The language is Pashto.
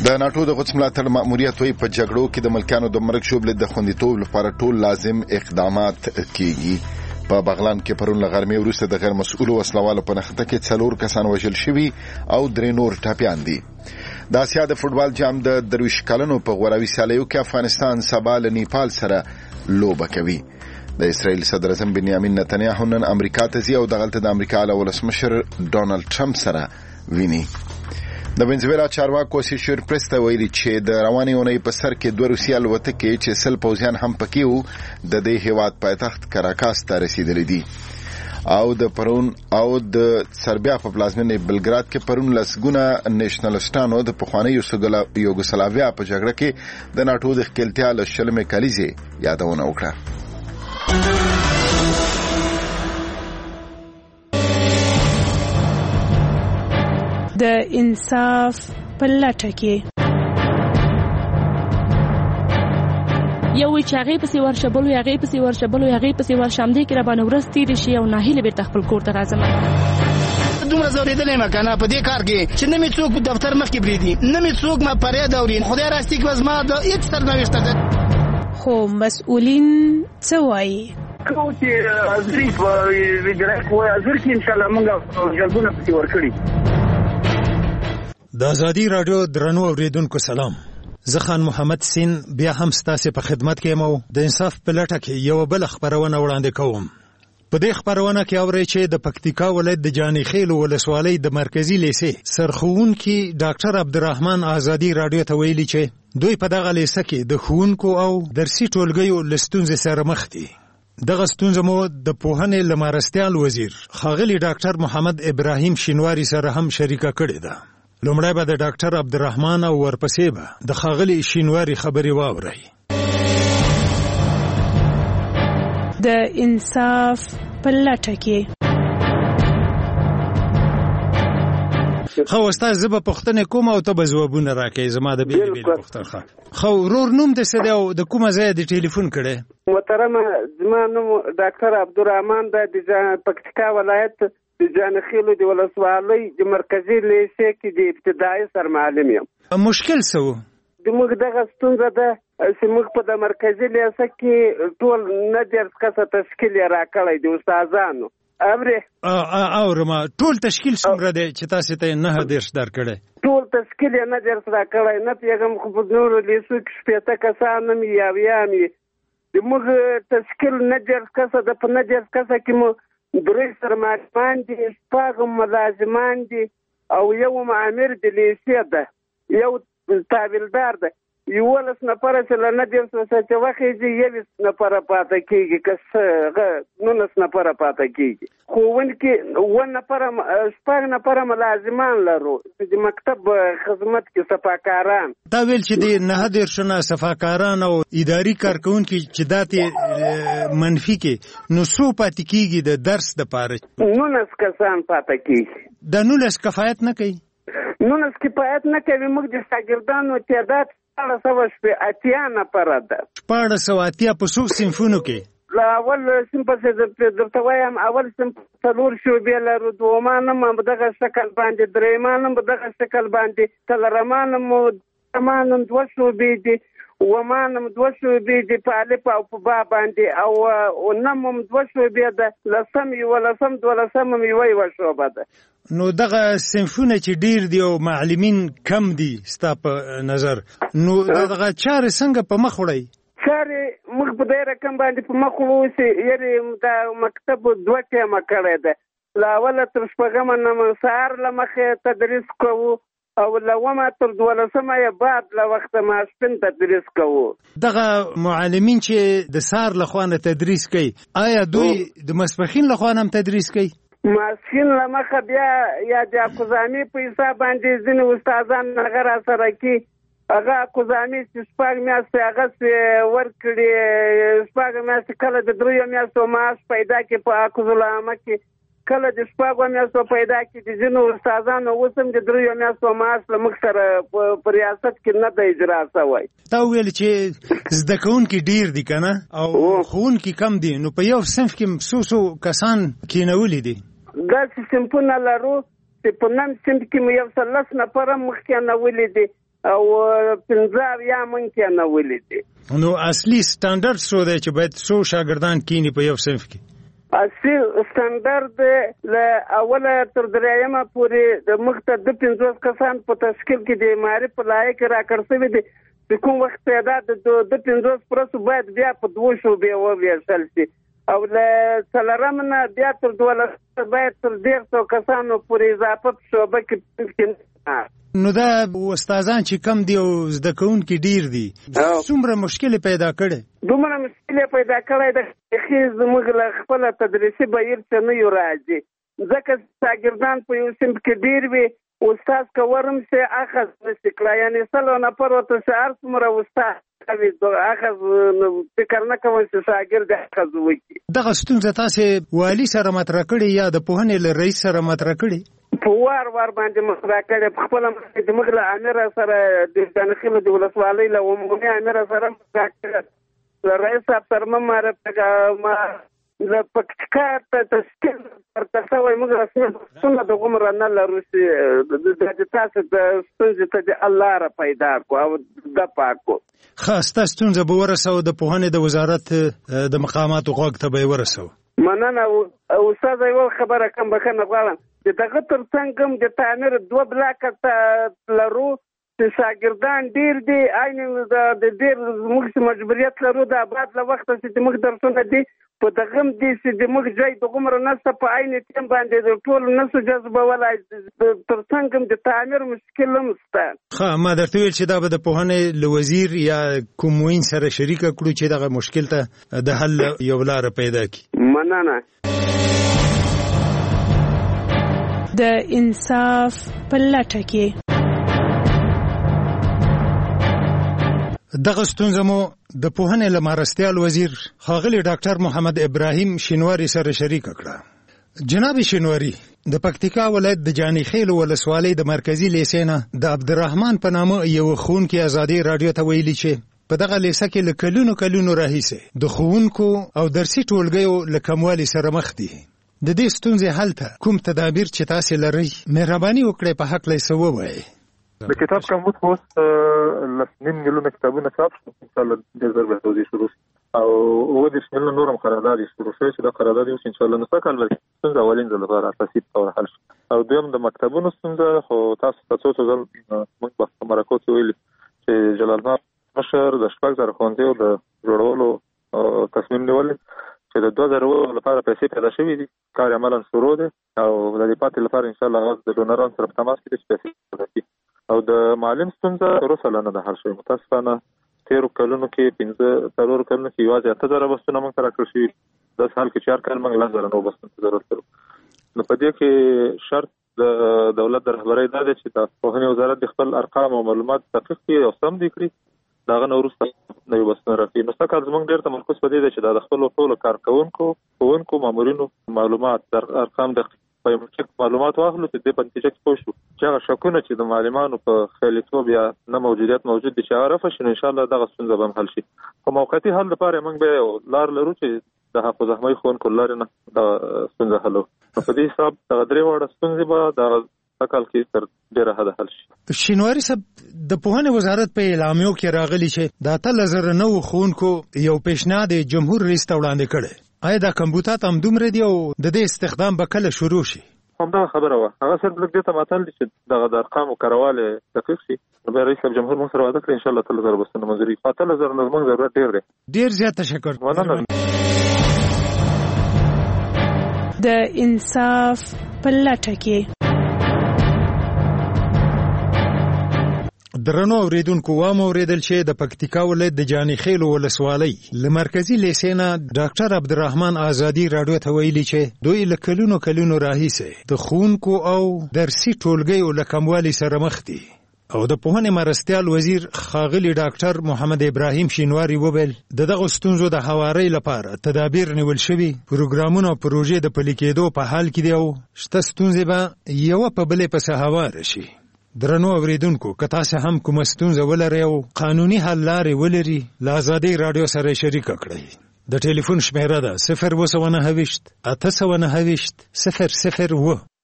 د ناتو د قدس ملاتړ ماموریت وی په جګړو کې د ملکانو د مرګ شوبله د خوندیتوب لپاره ټول لازم اقدامات کیږي. په بغلان کې پرون لغرمه وروسته د غیر مسؤل وسلوالو په نخته کې 4 کسان وژل شوي او 3 نور ټاپیان دي. د اسیا د فوټبال جام د درویش کلنو په غوراوي سالیو کې افغانستان سبا له نیپال سره لوبه کوي. د اسرائیل صدر اعظم بنیامین نتنیاهو نن امریکا ته ځي او دغلته د امریکا له ولسمشر ډونالد ټرمپ سره ویني. د وینزویلا چارواکو اسوسییټډ پریس ته ویلي چې د روانې اونۍ په سر کې 2 روسي الوتکې چې 100 پوځیان هم پکې وو د دې هیواد پایتخت کراکاس ته رسیدلې دي. او د پرون او د سربیا په پلازمینه بلګراد کې پرون لسګونه نېشنلستانو د پخوانی یوګوسلاویا په جګړه کې د ناتو د خپلتیا له شلمې کلیزې یادونه وکړه. د انصاف په لټه کې یو چې هغه پسې ورشبلو هغه پسې ورشم دې کې را باندې ورستې دي شي او ناهیله به تخپل کور ته راځم. دومره زوریدلې مکنه په دې کار کې چې نه می څوک دفتر مخ کې بریدي نه می څوک ما پرې دورین خدای راستي کې وزما د هیڅ سرنوشته ده. خو مسؤلین څه وایي؟ کوم چې ازریف ویډرک وای ازر کې ان شاء الله موږ جلبونه پسې ورکړي. د ازادي رادیو درنو اوریدونکو سلام. زه خان محمد سین بیا هم ستاسو په خدمت کې مو د انصاف په لټه کې یو بل خبرونه وړاندې کوم. په دې خبرونه کې اورئ چې د پکتیکا ولایت د جانی خیل ولسوالۍ د مرکزی لیسې سرخوونکي ډاکټر عبدالرحمن ازادي رادیو ته ویلي چې دوی په دغه لیسه کې د ښوونکو او درسي ټولګیو له ستونزې سره مخ دي. دغه ستونزه مو د پوهنې له مرستیال وزیر ښاغلي ډاکټر محمد ابراهیم شینواری سره هم شریکه کړې ده. لومړی به د ډاکټر عبدالرحمن او ورپسې به د ښاغلي شینواری خبرې واورئ. د انصاف په لټه کې خو استاد زه به پوښتنه کوم او ته به ځوابونه راکړې. زما د بیل پوښتنه خو ورور نوم د څه دی او د کومه ځای د ټلیفون کړې؟ محترم زما نوم ډاکټر عبدالرحمن د پکتیکا ولایت د جانخیلو د ولسوالۍ د مرکزی لیسې کې د ابتدایي سرمعلم یم. مشکل څه و؟ موږ دغه ستونزه ده چې موږ په د مرکزی لیسه کې ټول نه درس کسه تشکیل راکړی د استادانو. اورما ټول تشکیل څومره دی چې تاسو ته نه درس درکړی؟ ټول تشکیل نه درس راکړی نه پیغام خو په نورو لیسو کې 70 کسان مې یاویامي د موږ تشکیل نه درس کسه د په نه درس کسه کې مو 3 سرمعلمان دي 6 ملازمان دي او یو معمر د لیسې ده یو تابلدار ده 11 نفر چې نه دي چې واخیږي 11 نفر پاتې کیږي که 19 نفر پاتې کیږي. خو ونکې 1 نفر 6 نفر ملازمان لرو چې مکتب خدمت کې صفاکاران. دا ویل چې د نه درشنه صفاکاران او اداري کارکونکي چې داتې منفي کې نو سو پاتې کیږي د درس د پاره 19 کسان پاتې کیږي. د 19 کفایت نه کوي 19 کفایت نه کوي. موږ د شاګردانو تعداد 1480 نفر ده. 1480 په څو صنفونو کې؟ لا اول صنف څه درته وایم اول صنف 4 شعبې لرو. دومانم دغه شکل باندې درېمانم دغه شکل باندې څلورمانم 2 شعبې دي ومانم 2 شعبې دي په الف او په با باندې او نمم 2 شعبې ده لسم یو لسم دولسم یو شعبه ده. نو دغه صنفونه چې ډیر دي او معلمین کم دي ستا په نظر نو دغه چارې څنګه په مخ وړي؟ چارې موږ په دې رقم باندې په مخ وړو چې یعنی د مکتب 2 ټیمه کړی ده. لا اوله تر شپږمه نه سهار له مخې تدریس کوو او لومه تر 12مه یې بعد له وخته ماسپین تدریس کوو. دغه معلمین چې د سهار لخوا نه تدریس کوي آیا دوی د ماسپښین لخوا هم تدریس کوي؟ ماسپښین له مخه بیا یا د اکوزامي په حساب باندې ځینې استادان هغه را سره کوي هغه اکوزامي چې 6 میاشتې هغه ورکړي 6 میاشتې کله د 3 میاشتو معاش پیدا کړي په اکوزلامه کې کله د 6 میاشتو پیدا کړي د ځینو استادانو اوس هم د 3 میاشتو معاش له موږ سره په ریاست کې نه د اجرا شوی. تا ویل چې زده کوونکي ډیر دي که نه او ښوونکي کم دي نو په یو صنف کې څو کسان کېنولي دي؟ داسې صنفونه لرو چې په نن صنف کې مو 10 نفره مخکې نولي دي او 15 یا ممکن نه ولیدي. نو اصلي سټانډرډ څو دی چې باید څو شاګردان کینی په یو صنف کې؟ اصلي سټانډرډ له اوله تر دریمه پورې د مخته د 15 کسان په تشکیل کې د معرفت په لایق راکړ شوی دی. د کوم وخت پیدا د 15 پرسو باید بیا په 2 شعبې وویشل شي او له څلورم نه بیا تر 12 باید تر 150 کسانو پورې اضافه شعبه کې. نو دا استادان چې کم دی او زده کوونکي ډیر دي څومره مشکل پیدا کړي؟ دومره مشکل پیدا کړی د خیز موږ له خپل تدریسي بهیر څخه نه یو راځي ځکه شاګردان په یو صنف کې ډیر وي. استاد کورم سه اخذ نشکلا یعنی سلو نفر وته شهر څومره استاد کوي اخذ فکر نه کوي چې شاګرد اخذ وکړي. دغه ستونزه تاسو والی سره مطرح کړي یا د پوهنې له رئیس سره مطرح کړي؟ په وار باندې مطرح کړي. په خپل د مغله امیر سره د دانخیل د ولسوالۍ له عمومي امیر سره مطرح کړي. رئیس صاحب سره ما د پکتیکا ته تشکیل ورته وای موږ رسمي د عمر نه لرو چې د تاسو د ستونزې ته د الله را پیدا کو او د پاکو خاصه ستونزه به ورسو د پوهنې د وزارت د مقاماتو غوږ ته به ورسو. مننه او استاد یو خبره کوم بخنه غواړم دغه تر څنګه د تعمیر 2 بلاک ته لرو چې شاګردان ډیر دي عین د ډیر موږ مجبوریت لرو د آباد له وخت چې موږ درسونه دي په دغه دي چې د موږ ځای د عمر نسته په عین ټیم باندې د ټول نسو جذبه ولای تر څنګه د تعمیر مشکل مسته. ها ما درته ویل چې دا به د پوهنې له وزیر یا کوم وین سره شریک کړو چې دغه مشکل ته د حل یو لار پیدا کړي. مننه. د انصاف په لټه کې دغه ستونزه مو د پوهنې له مرستیال وزیر ښاغلی ډاکټر محمد ابراهیم شینواری سره شریک کړه. جناب شینواری د پکتیکا ولایت د جانی خیل ولسوالۍ د مرکزی لیسې نه د عبدالرحمن په نامه یو ښوونکی ازادي رادیو ته ویلي چې په دغه لیسه کې له کلونو راهیسې د ښوونکو او درسي ټولګیو له کموالي سره مخ دي. د دې ستونزې حل ته کوم تدابیر چې تاسو لرئ مهرباني وکړئ په حق له څه ووایئ. د کتاب کمبود خو 9 میلیونه کتابونه چاپ شو ان شاء الله د ضرورت توضیح شروع او 20 میلیونه نورم قرارداد شروع شوی چې دا قرارداد یو ان شاء الله نو څنګه ولې څنګه اولین ځل لپاره اساسي تور حل شو. او دویم د مکتبونو څنګه خو تاسو څه ځل موږ په مرکو کې ویل چې جلال آباد مشر د شپږ زره خوندې د جوړولو تصمیم نیول چې د 2000 لپاره پیسې پیدا شوې دي کار عملاً شروع دی او د دې پاتې لپاره ان شاء الله د ډونرانو سره په تماس کې دي پیسې ورکړي. او د معلم ستونزه وروسته نه ده حل شوې. متاسفانه 13 کلونو کې 15 کلونو کې یوازې 8000 بسونه موږ سره کړی شي. د سال کې 4 کال موږ 1000 نو بسونه ضرورت لرو. نو په دې کې شرط د دولت د رهبرۍ دا دی چې د پوهنې وزارت د خپل ارقام او معلومات تحقیق کړي او سم دي کړي داغه نو وروسته نوې بسونه راکړي. نو څنګه زموږ ډېر تمرکز په دې دی چې د خپل ټول کارکونکو مامورینو معلومات در ارقام د بایومټریک معلومات واخلو چې د پنځه کې پوه شو چې هغه شکونه چې د معلمانو په خیلیتوب یا نه موجودیت موجود دي چې عارف شي. ان شاء الله دغه ستونزه به حل شي. په موقتی حل لپاره موږ به لار لرو چې د حافظ احمد خون کولار نه د ستونزه حل. په دې حساب د درې وړه ستونزې به د تکل کې تر ډیره حد حل شي. شینواری صاحب د پوهنې وزارت په اعلامیو کې راغلی چې د 3009 خونکو یو پیشنهاد جمهور رئیس ته وړاندې کړي. آیا دا کمبوتات هم دومره دي او د دې استخدام به کله شروع شي؟ همدا خبره وه. هغه صرف لږ دې ته ماتل دي چې دغه د ارقامو کارواله دقیق شي. نو بیا رئیس صاحب جمهور موږ سره وعده کړې ان شاء الله 3000 بسونه منظوري 3000 نه موږ ضرورت ډیر دی. ډیر زیات تشکر. مننه. د انصاف په لټه کې درنو اوریدونکو وام اوریدل چې د پکتیکا ولایت د جانی خیل ولسوالۍ له مرکزی لیسې نه ډاکټر عبدالرحمن آزادي رادیو ته ویلي چې دوی له کلونو راهیسې د ښوونکو او درسي ټولګیو له کموالي سره مخ دي. او د پوهنې مرستیال وزیر ښاغلی ډاکټر محمد ابراهیم شینواری وویل د دغه ستونزو د هوارۍ لپاره تدابیر نیول شوي، پروګرامونه او پروژې د پلي کېدو په حال کې دي او شته ستونزې به یوه په بلې پسې هواره شي. درنو اوریدونکو که تاسو هم کومه ستونزه ولرئ او قانوني حل لارې ولري له ازادي رادیو سره شریک کړئ. د ټلیفون شمیره ده 029 829 001